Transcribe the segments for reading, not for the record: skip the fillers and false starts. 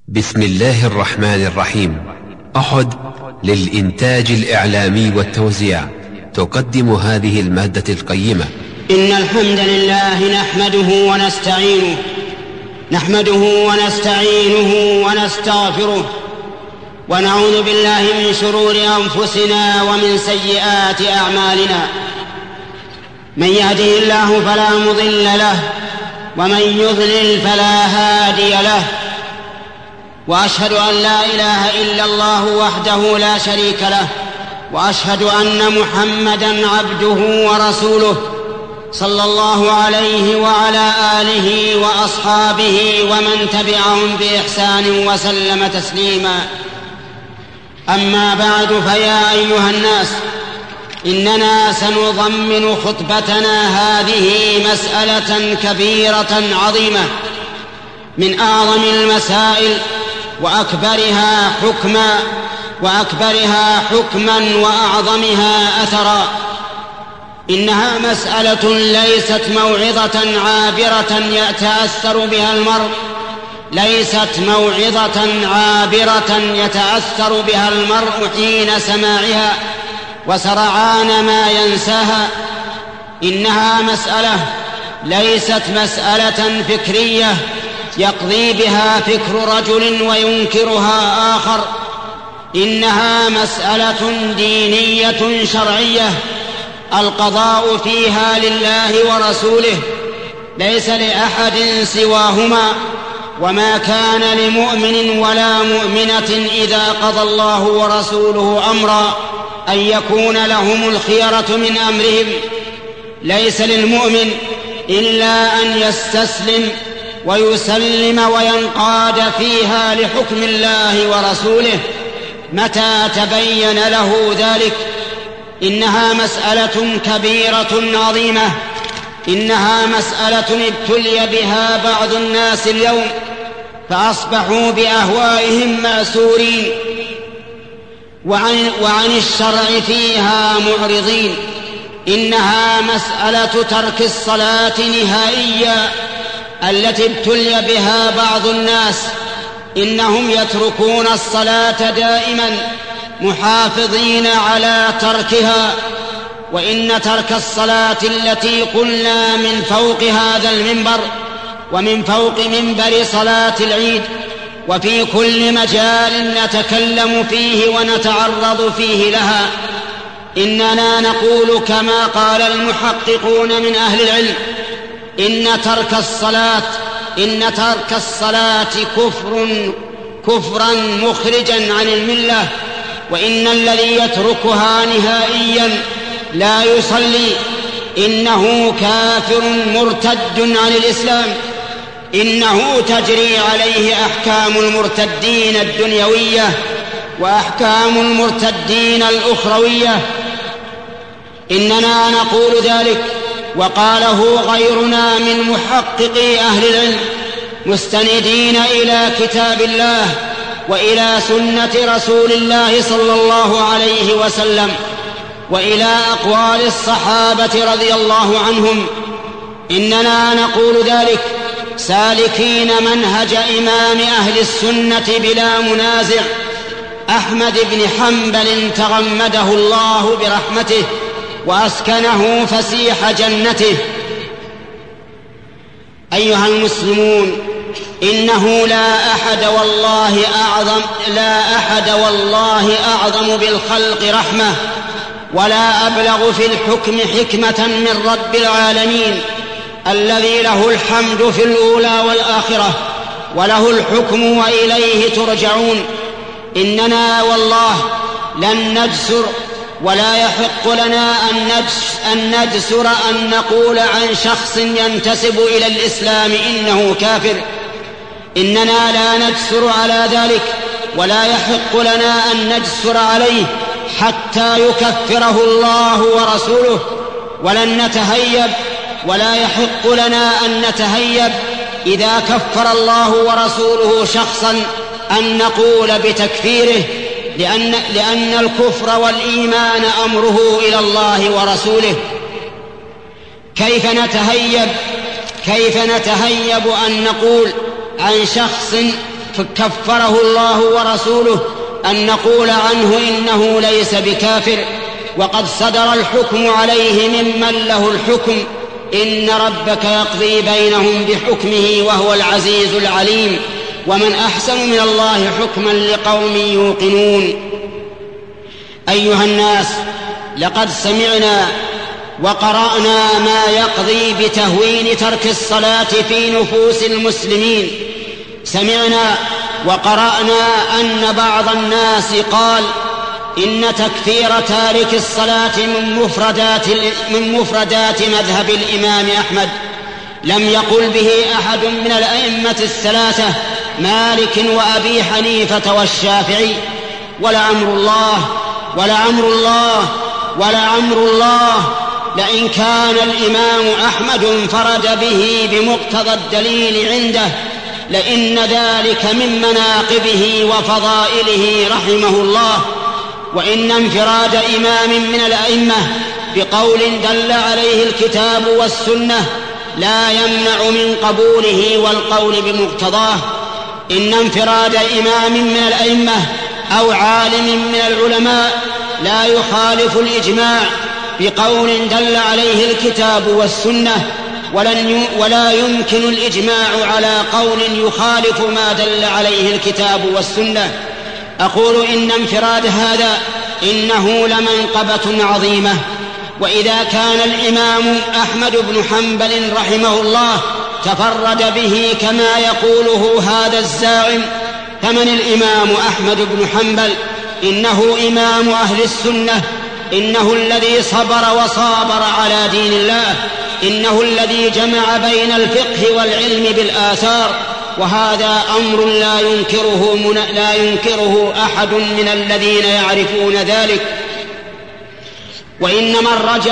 بسم الله الرحمن الرحيم. أحد للإنتاج الإعلامي والتوزيع تقدم هذه المادة القيمة. إن الحمد لله نحمده ونستعينه ونستغفره ونعوذ بالله من شرور أنفسنا ومن سيئات أعمالنا. من يهده الله فلا مضل له ومن يضلل فلا هادي له، وأشهد أن لا إله إلا الله وحده لا شريك له، وأشهد أن محمدًا عبده ورسوله صلى الله عليه وعلى آله وأصحابه ومن تبعهم بإحسان وسلم تسليما. أما بعد، فيا أيها الناس، إننا سنضمن خطبتنا هذه مسألة كبيرة عظيمة من أعظم المسائل وأكبرها حكما وأعظمها أثرا. إنها مسألة ليست موعظة عابرة يتأثر بها المرء حين سماعها وسرعان ما ينساها. إنها ليست مسألة فكرية يقضي بها فكر رجل وينكرها آخر. إنها مسألة دينية شرعية القضاء فيها لله ورسوله، ليس لأحد سواهما. وما كان لمؤمن ولا مؤمنة إذا قضى الله ورسوله أمرا أن يكون لهم الخيرة من أمرهم. ليس للمؤمن إلا أن يستسلم ويسلم وينقاد فيها لحكم الله ورسوله متى تبين له ذلك. إنها مسألة كبيرة عظيمة. إنها مسألة ابتلي بها بعض الناس اليوم فأصبحوا بأهوائهم مأسورين وعن الشرع فيها معرضين. إنها مسألة ترك الصلاة نهائيا التي ابتلي بها بعض الناس. إنهم يتركون الصلاة دائما محافظين على تركها. وإن ترك الصلاة التي قلنا من فوق هذا المنبر ومن فوق منبر صلاة العيد وفي كل مجال نتكلم فيه ونتعرض فيه لها، إننا نقول كما قال المحققون من أهل العلم: إن ترك الصلاة كفرا مخرجا عن الملة. وإن الذي يتركها نهائيا لا يصلي إنه كافر مرتد عن الإسلام. إنه تجري عليه أحكام المرتدين الدنيوية وأحكام المرتدين الأخروية. إننا نقول ذلك وقاله غيرنا من محققي أهل العلم مستندين إلى كتاب الله وإلى سنة رسول الله صلى الله عليه وسلم وإلى أقوال الصحابة رضي الله عنهم. إننا نقول ذلك سالكين منهج إمام أهل السنة بلا منازع أحمد بن حنبل تغمده الله برحمته وأسكنه فسيح جنته. أيها المسلمون، إنه لا أحد والله أعظم بالخلق رحمة ولا أبلغ في الحكم حكمة من رب العالمين الذي له الحمد في الأولى والآخرة وله الحكم وإليه ترجعون. إننا والله لن نجسر ولا يحق لنا أن نجسر أن نقول عن شخص ينتسب إلى الإسلام إنه كافر. إننا لا نجسر على ذلك ولا يحق لنا أن نجسر عليه حتى يكفره الله ورسوله. ولا يحق لنا أن نتهيب إذا كفر الله ورسوله شخصا أن نقول بتكفيره، لأن الكفر والإيمان أمره إلى الله ورسوله. كيف نتهيب أن نقول عن شخص كفره الله ورسوله أن نقول عنه إنه ليس بكافر، وقد صدر الحكم عليه ممن له الحكم. إن ربك يقضي بينهم بحكمه وهو العزيز العليم، ومن أحسن من الله حكما لقوم يوقنون. أيها الناس، لقد سمعنا وقرأنا ما يقضي بتهوين ترك الصلاة في نفوس المسلمين. سمعنا وقرأنا أن بعض الناس قال إن تكفير تارك الصلاة من مفردات مذهب الإمام أحمد، لم يقل به أحد من الأئمة الثلاثة مالك وأبي حنيفة والشافعي. ولعمر الله لئن كان الإمام أحمد انفرد به بمقتضى الدليل عنده لإن ذلك من مناقبه وفضائله رحمه الله. وإن انفراد إمام من الأئمة بقول دل عليه الكتاب والسنة لا يمنع من قبوله والقول بمقتضاه. إن انفراد إمام من الأئمة أو عالم من العلماء لا يخالف الإجماع بقول دل عليه الكتاب والسنة، ولا يمكن الإجماع على قول يخالف ما دل عليه الكتاب والسنة. أقول إن انفراد هذا إنه لمنقبة عظيمة. وإذا كان الإمام أحمد بن حنبل رحمه الله تفرد به كما يقوله هذا الزاعم، فمن الإمام أحمد بن حنبل؟ إنه إمام أهل السنة، إنه الذي صبر وصابر على دين الله، إنه الذي جمع بين الفقه والعلم بالآثار، وهذا أمر لا ينكره أحد من الذين يعرفون ذلك. وإن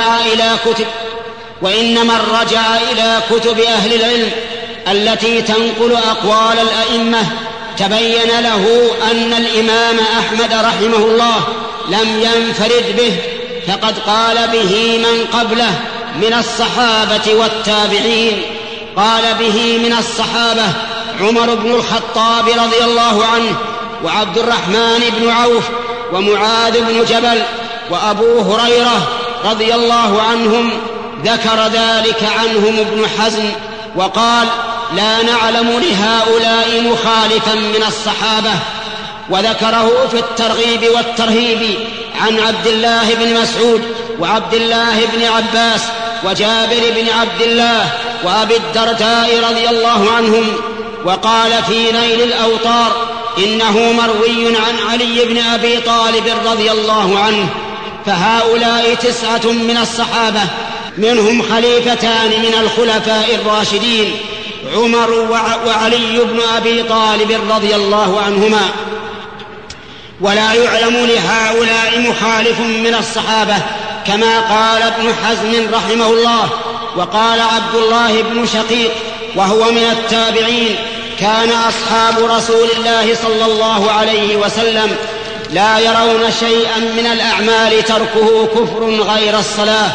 من رجع إلى كتب أهل العلم التي تنقل أقوال الأئمة تبين له أن الإمام أحمد رحمه الله لم ينفرد به، فقد قال به من قبله من الصحابة والتابعين. قال به من الصحابة عمر بن الخطاب رضي الله عنه، وعبد الرحمن بن عوف، ومعاذ بن جبل، وأبو هريرة رضي الله عنهم. ذكر ذلك عنهم ابن حزم وقال لا نعلم لهؤلاء مخالفا من الصحابة. وذكره في الترغيب والترهيب عن عبد الله بن مسعود وعبد الله بن عباس وجابر بن عبد الله وأبي الدرداء رضي الله عنهم. وقال في نيل الأوطار إنه مروي عن علي بن أبي طالب رضي الله عنه. فهؤلاء 9 من الصحابة، منهم خليفتان من الخلفاء الراشدين عمر وعلي بن أبي طالب رضي الله عنهما. ولا يعلم لهؤلاء مخالف من الصحابة كما قال ابن حزم رحمه الله. وقال عبد الله بن شقيق وهو من التابعين كان أصحاب رسول الله صلى الله عليه وسلم لا يرون شيئا من الأعمال تركه كفر غير الصلاة.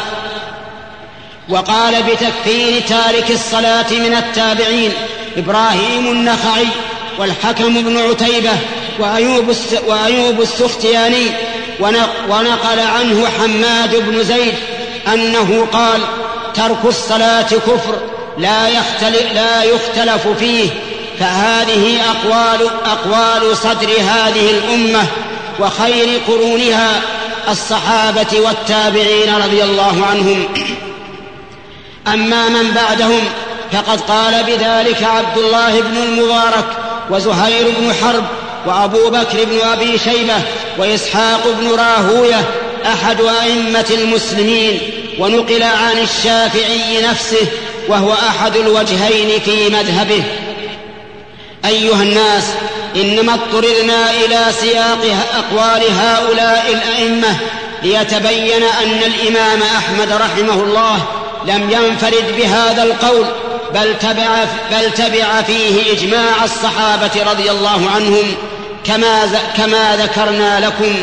وقال بتكفير تارك الصلاة من التابعين إبراهيم النخعي والحكم بن عتيبة وأيوب السختياني. ونقل عنه حماد بن زيد أنه قال ترك الصلاة كفر لا يختلف فيه. فهذه أقوال صدر هذه الأمة وخير قرونها الصحابة والتابعين رضي الله عنهم. أما من بعدهم فقد قال بذلك عبد الله بن المبارك وزهير بن حرب وأبو بكر بن أبي شيبة وإسحاق بن راهوية أحد أئمة المسلمين. ونقل عن الشافعي نفسه وهو أحد الوجهين في مذهبه. أيها الناس، إنما اضطررنا إلى سياق أقوال هؤلاء الأئمة ليتبين أن الإمام أحمد رحمه الله لم ينفرد بهذا القول، بل تبع فيه إجماع الصحابة رضي الله عنهم كما ذكرنا لكم.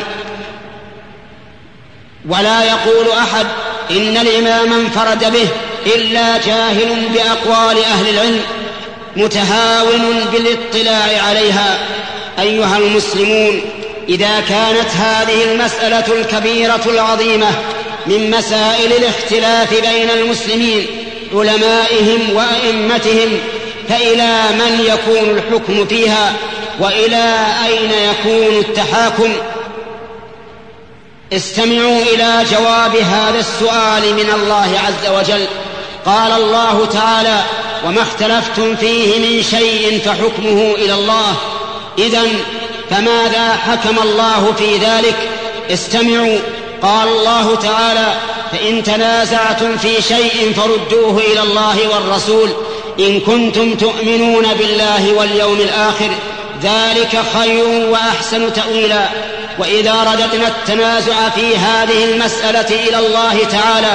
ولا يقول أحد إن الإمام انفرد به إلا جاهل بأقوال أهل العلم. متهاون بالاطلاع عليها. أيها المسلمون، إذا كانت هذه المسألة الكبيرة العظيمة من مسائل الاختلاف بين المسلمين علمائهم وأئمتهم، فإلى من يكون الحكم فيها وإلى أين يكون التحاكم؟ استمعوا إلى جواب هذا السؤال من الله عز وجل. قال الله تعالى: وما اختلفتم فيه من شيء فحكمه إلى الله. إذن فماذا حكم الله في ذلك؟ استمعوا. قال الله تعالى: فإن تنازعتم في شيء فردوه إلى الله والرسول إن كنتم تؤمنون بالله واليوم الآخر، ذلك خير وأحسن تأويلا. وإذا رددنا التنازع في هذه المسألة إلى الله تعالى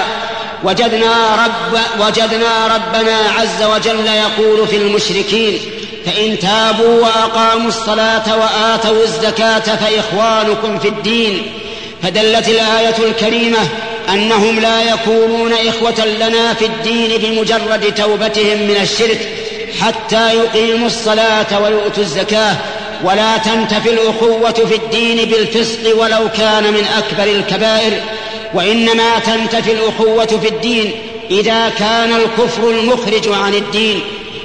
وجدنا ربنا عز وجل يقول في المشركين: فإن تابوا وأقاموا الصلاة وآتوا الزكاة فإخوانكم في الدين. فدلت الآية الكريمة أنهم لا يكونون إخوة لنا في الدين بمجرد توبتهم من الشرك حتى يقيموا الصلاة ويؤتوا الزكاة، ولا تنتفي الأخوة في الدين بالفسق ولو كان من أكبر الكبائر، وإنما تنتفي الأخوة في الدين إذا كان الكفر المخرج عن الدين.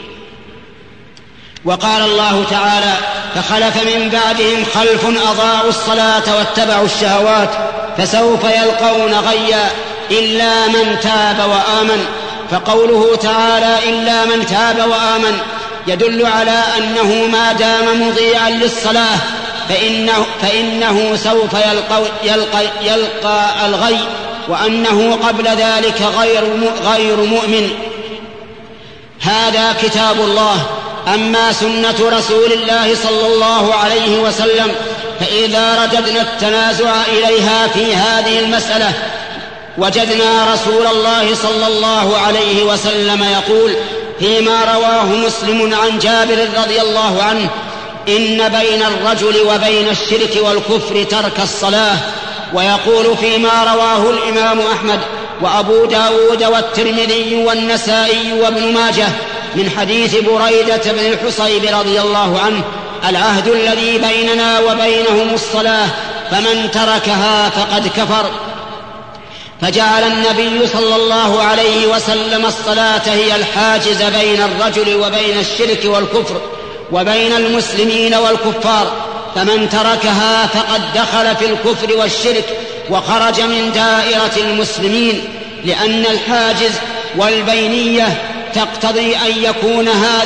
وقال الله تعالى: فخلف من بعدهم خلف أضاعوا الصلاة واتبعوا الشهوات فسوف يلقون غيا إلا من تاب وآمن. فقوله تعالى إلا من تاب وآمن يدل على أنه ما دام مضيعا للصلاة فإنه سوف يلقى الغي، وأنه قبل ذلك غير مؤمن. هذا كتاب الله. أما سنة رسول الله صلى الله عليه وسلم فإذا رددنا التنازع إليها في هذه المسألة وجدنا رسول الله صلى الله عليه وسلم يقول فيما رواه مسلم عن جابر رضي الله عنه: إن بين الرجل وبين الشرك والكفر ترك الصلاة. ويقول فيما رواه الإمام أحمد وأبو داود والترمذي والنسائي وابن ماجه من حديث بريدة بن الحصيب رضي الله عنه: العهد الذي بيننا وبينهم الصلاة فمن تركها فقد كفر. فجعل النبي صلى الله عليه وسلم الصلاة هي الحاجز بين الرجل وبين الشرك والكفر وبين المسلمين والكفار، فمن تركها فقد دخل في الكفر والشرك وخرج من دائرة المسلمين، لأن الحاجز والبينية تقتضي أن يكون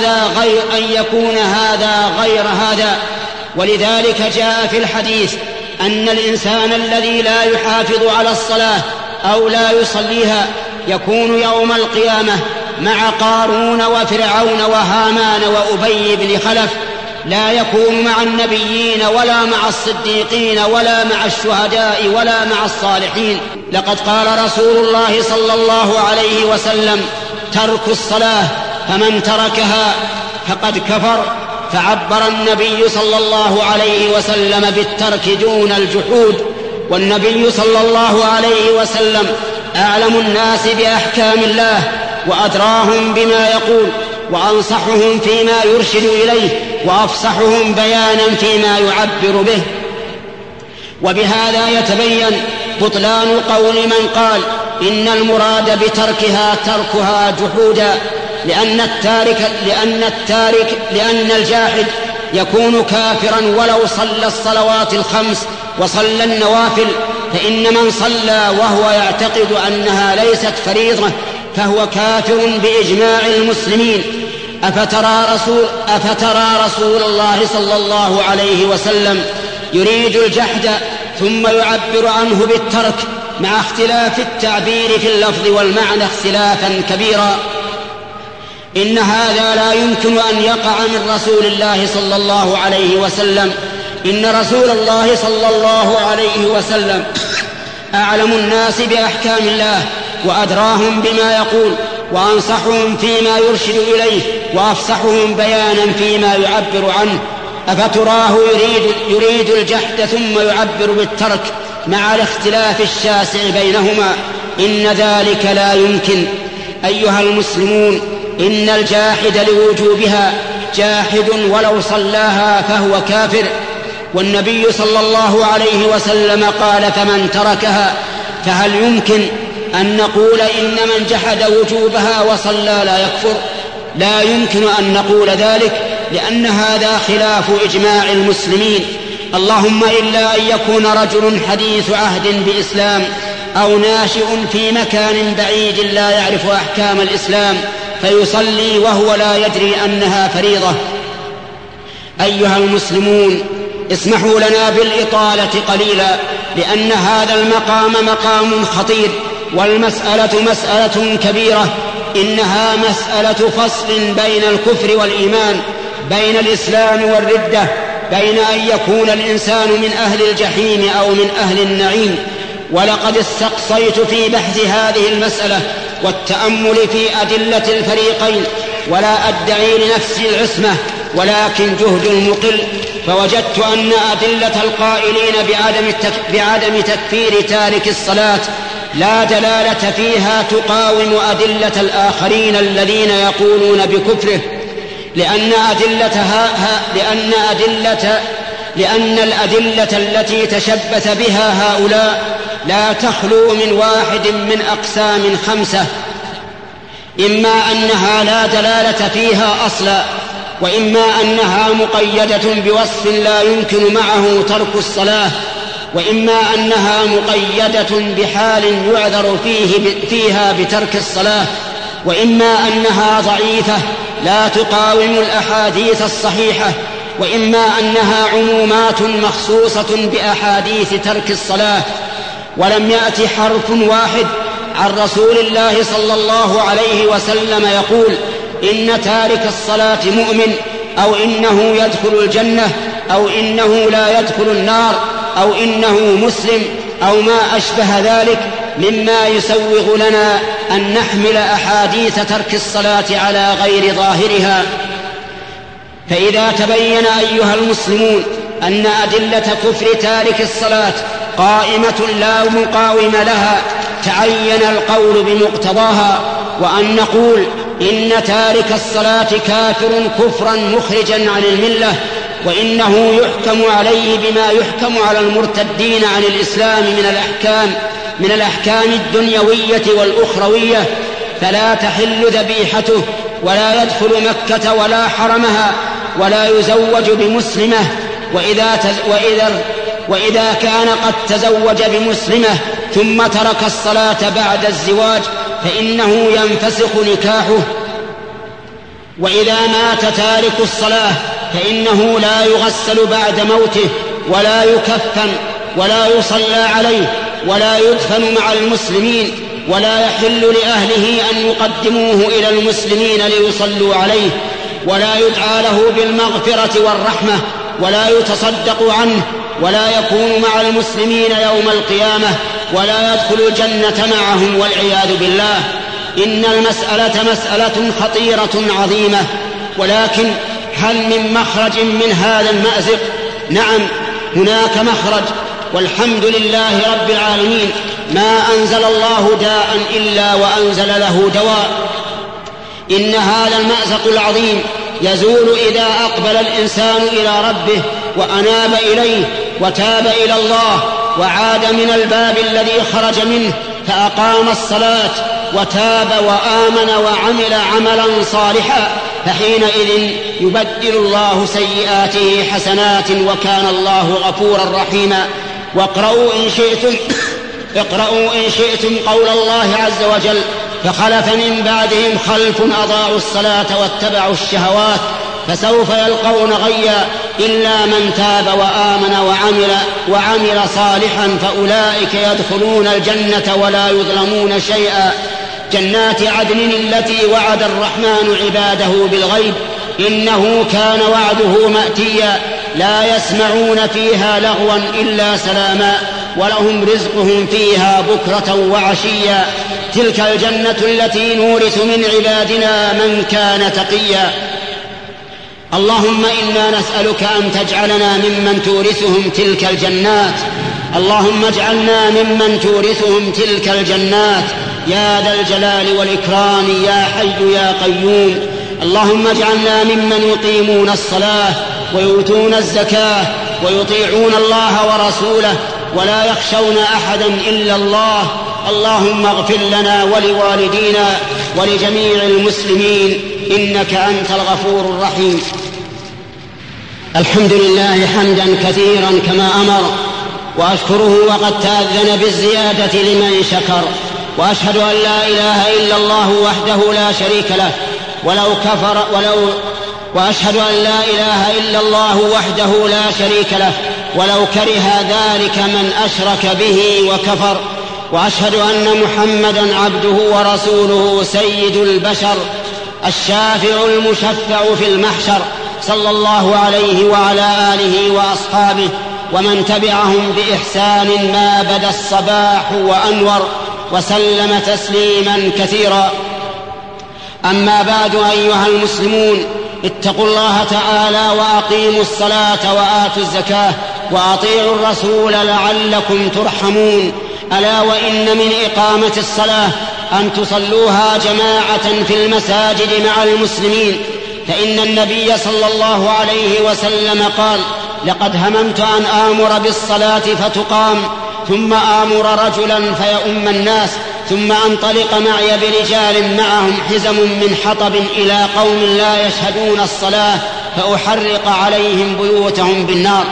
هذا غير هذا. ولذلك جاء في الحديث أن الإنسان الذي لا يحافظ على الصلاة أو لا يصليها يكون يوم القيامة مع قارون وفرعون وهامان وأبي بن خلف، لا يكون مع النبيين ولا مع الصديقين ولا مع الشهداء ولا مع الصالحين. لقد قال رسول الله صلى الله عليه وسلم: ترك الصلاة فمن تركها فقد كفر. فعبر النبي صلى الله عليه وسلم بالترك دون الجحود. والنبي صلى الله عليه وسلم أعلم الناس بأحكام الله وأدراهم بما يقول وأنصحهم فيما يرشد إليه وأفصحهم بيانا فيما يعبر به. وبهذا يتبين بطلان قول من قال إن المراد بتركها تركها جحودا، لأن الجاحد يكون كافرا ولو صلى الصلوات الخمس وصلى النوافل، فإن من صلى وهو يعتقد أنها ليست فريضة فهو كافر بإجماع المسلمين. أفترى رسول الله صلى الله عليه وسلم يريد الجحد ثم يعبر عنه بالترك مع اختلاف التعبير في اللفظ والمعنى اختلافا كبيرا؟ إن هذا لا يمكن أن يقع من رسول الله صلى الله عليه وسلم. إن رسول الله صلى الله عليه وسلم أعلم الناس بأحكام الله وأدراهم بما يقول وأنصحهم فيما يرشد إليه وأفصحهم بيانا فيما يعبر عنه. أفتراه يريد الجحد ثم يعبر بالترك مع الاختلاف الشاسع بينهما؟ إن ذلك لا يمكن. أيها المسلمون، إن الجاحد لوجوبها جاحد ولو صلاها فهو كافر. والنبي صلى الله عليه وسلم قال: فمن تركها. فهل يمكن أن نقول إن من جحد وجوبها وصلى لا يكفر؟ لا يمكن أن نقول ذلك، لأن هذا خلاف إجماع المسلمين، اللهم إلا أن يكون رجل حديث عهد بإسلام أو ناشئ في مكان بعيد لا يعرف أحكام الإسلام فيصلي وهو لا يدري أنها فريضة. أيها المسلمون، اسمحوا لنا بالإطالة قليلا، لأن هذا المقام مقام خطير، والمسألة مسألة كبيرة، إنها مسألة فصل بين الكفر والإيمان، بين الإسلام والردة، بين أن يكون الإنسان من أهل الجحيم أو من أهل النعيم. ولقد استقصيت في بحث هذه المسألة والتأمل في أدلة الفريقين، ولا أدعي لنفسي العصمة، ولكن جهد مقل، فوجدت أن أدلة القائلين بعدم تكفير تارك الصلاة لا دلالة فيها تقاوم أدلة الآخرين الذين يقولون بكفره، لأن الأدلة التي تشبث بها هؤلاء لا تخلو من واحد من أقسام 5: إما أنها لا دلالة فيها أصلا، وإما أنها مقيدة بوصف لا يمكن معه ترك الصلاة، وإما أنها مقيدة بحال يعذر فيها بترك الصلاة، وإما أنها ضعيفة لا تقاوم الأحاديث الصحيحة، وإما أنها عمومات مخصوصة بأحاديث ترك الصلاة. ولم يأت حرف واحد عن رسول الله صلى الله عليه وسلم يقول إن تارك الصلاة مؤمن، أو إنه يدخل الجنة، أو إنه لا يدخل النار، أو إنه مسلم، أو ما أشبه ذلك مما يسوغ لنا أن نحمل أحاديث ترك الصلاة على غير ظاهرها. فإذا تبين أيها المسلمون أن أدلة كفر تارك الصلاة قائمة لا مقاوم لها، تعين القول بمقتضاها، وأن نقول إن تارك الصلاة كافر كفرا مخرجا عن الملة، وإنه يحكم عليه بما يحكم على المرتدين عن الإسلام من الأحكام الدنيوية والأخروية، فلا تحل ذبيحته، ولا يدخل مكة ولا حرمها، ولا يزوج بمسلمة، وإذا كان قد تزوج بمسلمة ثم ترك الصلاة بعد الزواج فإنه ينفسخ نكاحه. وإذا مات تارك الصلاة فإنه لا يغسل بعد موته، ولا يكفن، ولا يصلى عليه، ولا يدفن مع المسلمين، ولا يحل لأهله أن يقدموه إلى المسلمين ليصلوا عليه، ولا يدعى له بالمغفرة والرحمة، ولا يتصدق عنه، ولا يكون مع المسلمين يوم القيامة، ولا يدخل الجنة معهم والعياذ بالله. إن المسألة مسألة خطيرة عظيمة، ولكن هل من مخرج من هذا المأزق؟ نعم، هناك مخرج، والحمد لله رب العالمين، ما أنزل الله داء إلا وأنزل له دواء. إن هذا المأزق العظيم يزول إذا أقبل الإنسان إلى ربه وأناب إليه وتاب إلى الله، وعاد من الباب الذي خرج منه فأقام الصلاة وتاب وآمن وعمل عملا صالحا، فحينئذ يبدل الله سيئاته حسنات، وكان الله غفورا رحيما. واقرأوا إن شئتم قول الله عز وجل: فخلف من بعدهم خلف أضاعوا الصلاة واتبعوا الشهوات فسوف يلقون غيا إلا من تاب وآمن وعمل صالحا فأولئك يدخلون الجنة ولا يظلمون شيئا. جنات عدن التي وعد الرحمن عباده بالغيب إنه كان وعده مأتيا، لا يسمعون فيها لغوا إلا سلاما، ولهم رزقهم فيها بكرة وعشيا. تلك الجنة التي نورث من عبادنا من كان تقيا. اللهم إنا نسألك أن تجعلنا ممن تورثهم تلك الجنات، اللهم اجعلنا ممن تورثهم تلك الجنات، يا ذا الجلال والإكرام يا حي يا قيوم. اللهم اجعلنا ممن يقيمون الصلاة ويؤتون الزكاة ويطيعون الله ورسوله ولا يخشون أحدا إلا الله. اللهم اغفر لنا ولوالدينا ولجميع المسلمين إنك أنت الغفور الرحيم. الحمد لله حمدا كثيرا كما أمر، وأشكره وقد تأذن بالزيادة لمن شكر، وأشهد أن لا إله إلا الله وحده لا شريك له وأشهد أن لا إله إلا الله وحده لا شريك له ولو كره ذلك من أشرك به وكفر. وأشهد أن محمدا عبده ورسوله سيد البشر الشافع المشفع في المحشر، صلى الله عليه وعلى آله وأصحابه ومن تبعهم بإحسان ما بدا الصباح وأنور، وسلم تسليما كثيرا. أما بعد، أيها المسلمون، اتقوا الله تعالى وأقيموا الصلاة وآتوا الزكاة وأطيعوا الرسول لعلكم ترحمون. ألا وإن من إقامة الصلاة أن تصلوها جماعة في المساجد مع المسلمين، فإن النبي صلى الله عليه وسلم قال: لقد هممت أن آمر بالصلاة فتقام، ثم آمر رجلا فيؤم الناس، ثم أنطلق معي برجال معهم حزم من حطب إلى قوم لا يشهدون الصلاة فأحرق عليهم بيوتهم بالنار.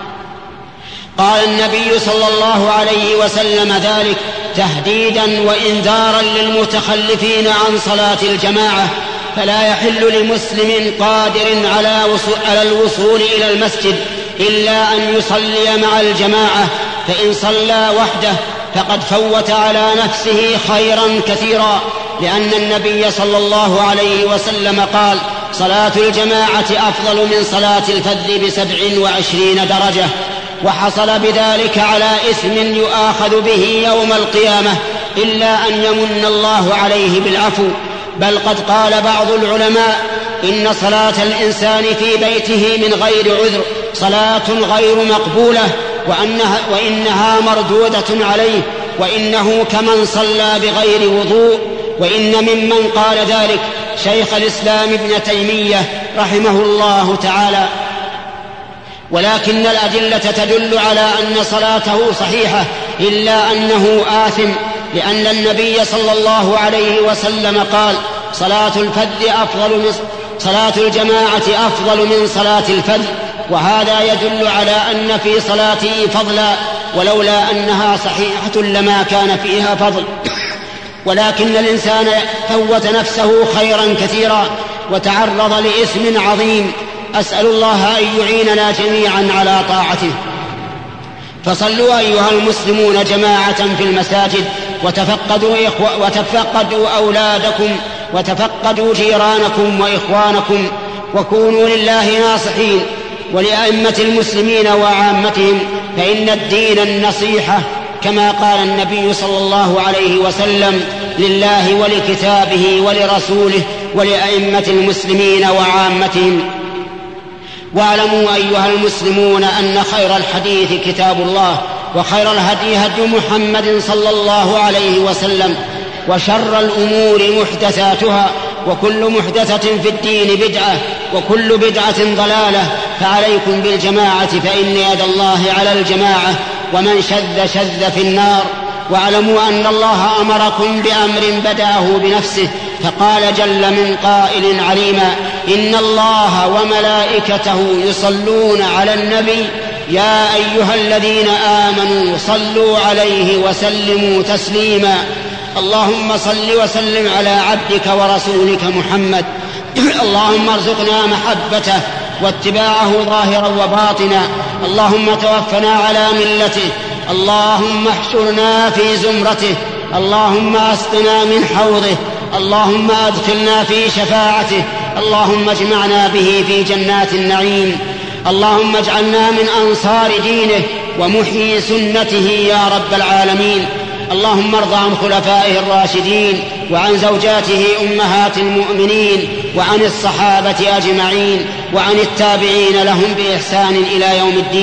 قال النبي صلى الله عليه وسلم ذلك تهديدا وإنذارا للمتخلفين عن صلاة الجماعة، فلا يحل لمسلم قادر على الوصول إلى المسجد إلا أن يصلي مع الجماعة، فإن صلى وحده فقد فوت على نفسه خيرا كثيرا، لأن النبي صلى الله عليه وسلم قال: صلاة الجماعة أفضل من صلاة الفذ ب27 درجة. وحصل بذلك على إثم يؤاخذ به يوم القيامة إلا أن يمن الله عليه بالعفو. بل قد قال بعض العلماء: إن صلاة الإنسان في بيته من غير عذر صلاة غير مقبولة، وإنها مردودة عليه، وإنه كمن صلى بغير وضوء. وإن ممن قال ذلك شيخ الإسلام ابن تيمية رحمه الله تعالى. ولكن الأدلة تدل على أن صلاته صحيحة، إلا أنه آثم، لأن النبي صلى الله عليه وسلم قال: صلاة الجماعة أفضل من صلاة الفذ. وهذا يدل على أن في صلاته فضلا، ولولا أنها صحيحة لما كان فيها فضل. ولكن الإنسان فوت نفسه خيرا كثيرا وتعرض لإثم عظيم. أسأل الله أن يعيننا جميعا على طاعته. فصلوا أيها المسلمون جماعة في المساجد، وتفقدوا أولادكم، وتفقدوا جيرانكم وإخوانكم، وكونوا لله ناصحين ولأئمة المسلمين وعامتهم، فإن الدين النصيحة، كما قال النبي صلى الله عليه وسلم: لله ولكتابه ولرسوله ولأئمة المسلمين وعامتهم. واعلموا أيها المسلمون أن خير الحديث كتاب الله، وخير الهدي هدي محمد صلى الله عليه وسلم، وشر الأمور محدثاتها، وكل محدثة في الدين بدعة، وكل بدعة ضلالة. فعليكم بالجماعة، فإن يد الله على الجماعة، ومن شذ في النار. واعلموا أن الله أمركم بأمر بدأه بنفسه، فقال جل من قائل عليما: إن الله وملائكته يصلون على النبي يا أيها الذين آمنوا صلوا عليه وسلموا تسليما. اللهم صل وسلم على عبدك ورسولك محمد. اللهم ارزقنا محبته واتباعه ظاهرا وباطنا. اللهم توفنا على ملته. اللهم احشرنا في زمرته. اللهم اسقنا من حوضه. اللهم أدخلنا في شفاعته. اللهم اجمعنا به في جنات النعيم. اللهم اجعلنا من أنصار دينه ومحيي سنته يا رب العالمين. اللهم ارض عن خلفائه الراشدين، وعن زوجاته أمهات المؤمنين، وعن الصحابة أجمعين، وعن التابعين لهم بإحسان إلى يوم الدين.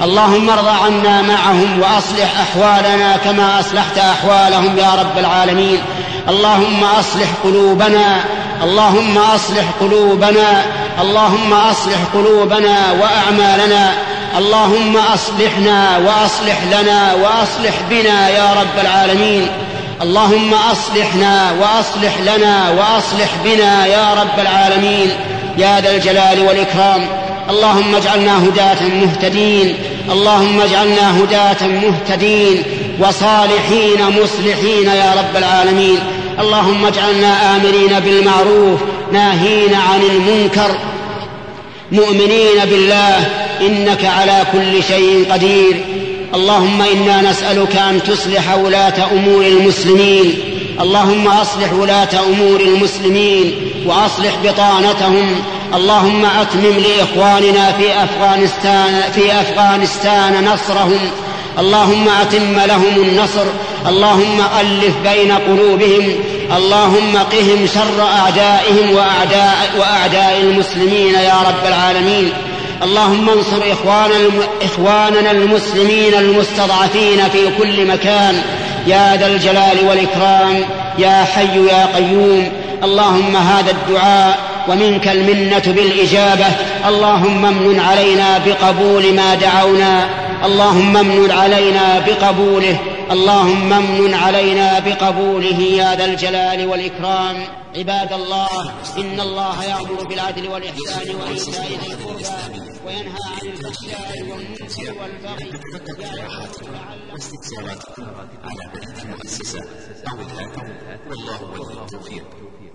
اللهم ارض عنا معهم وأصلح أحوالنا كما أصلحت أحوالهم يا رب العالمين. اللهم أصلح قلوبنا، اللهم أصلح قلوبنا، اللهم أصلح قلوبنا وأعمالنا. اللهم أصلحنا وأصلح لنا وأصلح بنا يا رب العالمين. اللهم أصلحنا وأصلح لنا وأصلح بنا يا رب العالمين يا ذا الجلال والإكرام. اللهم اجعلنا هداة مهتدين، اللهم اجعلنا هداة مهتدين وصالحين مصلحين يا رب العالمين. اللهم اجعلنا آمرين بالمعروف ناهين عن المنكر مؤمنين بالله إنك على كل شيء قدير. اللهم إنا نسألك أن تصلح ولاة أمور المسلمين. اللهم أصلح ولاة أمور المسلمين وأصلح بطانتهم. اللهم أتمم لإخواننا في أفغانستان نصرهم. اللهم أتم لهم النصر. اللهم ألف بين قلوبهم. اللهم قهم شر أعدائهم وأعداء المسلمين يا رب العالمين. اللهم انصر إخواننا المسلمين المستضعفين في كل مكان يا ذا الجلال والإكرام يا حي يا قيوم. اللهم هذا الدعاء ومنك المنة بالإجابة. اللهم امن علينا بقبول ما دعونا، اللهم امن علينا بقبوله، اللهم امن علينا بقبوله يا ذا الجلال والإكرام. عباد الله، إن الله يأمر بالعدل والإحسان وإيتاء ذي القربى وينهى عن الفحشاء والمنكر والبغي واستفسارات على هذه المؤسسة أو الهاتف. والله ولي التوفيق.